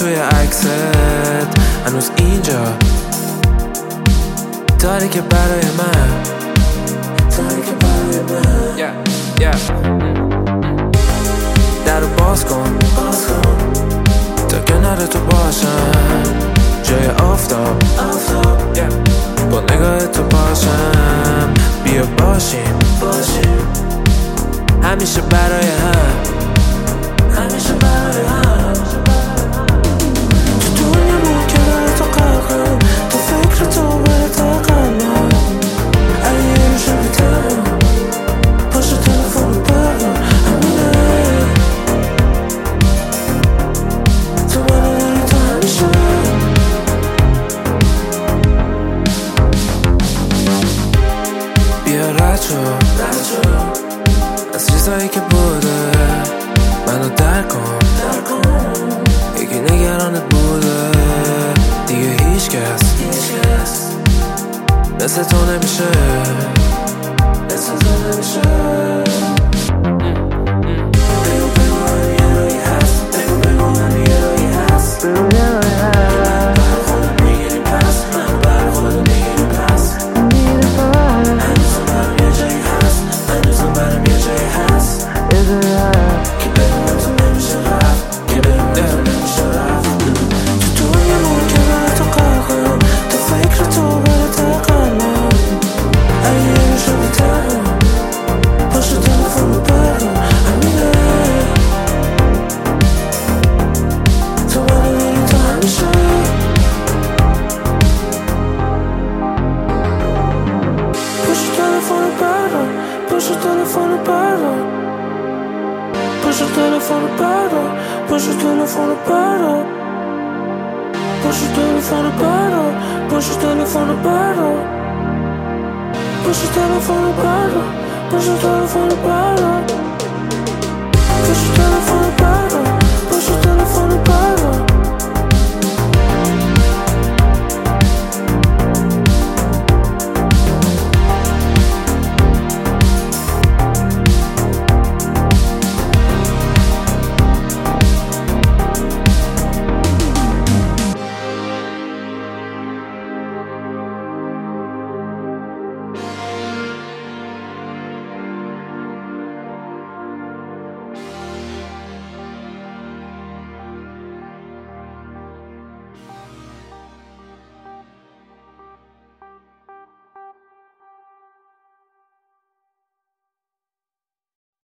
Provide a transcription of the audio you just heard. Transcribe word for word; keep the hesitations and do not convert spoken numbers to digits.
توی عکست هنوز اینجا، تاریک برای من، تاریک برای من. yeah, yeah. درو باز کن، باز کن تا کنار تو باشم، جای آفتاب، آفتاب. yeah. با نگاه تو باشم، بیا باشیم، باشیم همیشه برای هم، همیشه برای هم. تو دنیا ممکنه تو قلقم، تو فکر تو بره تا قلبم. اگه یه رو شبی تنم پاشو تلفن بردار، همینه تو منو داری تا همیشه. بیا رد شو از چیزایی که بوده، منو در کن، یکی نگرانت بوده، دیگه هیچ کس مثل تو نمیشه، مثل تو نمیشه. بگو بگو من یه روی هست، بگو بگو من یه روی هست، بگو یه روی هست. بر خودم میگیریم پس، من بر خودم میگیریم پس. هنوزم برم یه جایی هست، هنوزم برم یه جایی هست، یه جایی هست که بدون تو نمیشه رفت، که بدون تو نمیشه رفت. تو دنیا ممکنه تو قلقم، تو فکر تو بره تا قلبم. اگه یه رو شبی تنم پاشو تلفن رو بردار، همینه تو منو داری تا همیشه. پاشو تلفن رو بردار، پاشو تلفن رو بردار، پاشو تلفن رو بردار، پاشو تلفن رو بردار، پاشو تلفن رو بردار، پاشو تلفن رو بردار، پاشو تلفن رو بردار، پاشو تلفن رو بردار، پاشو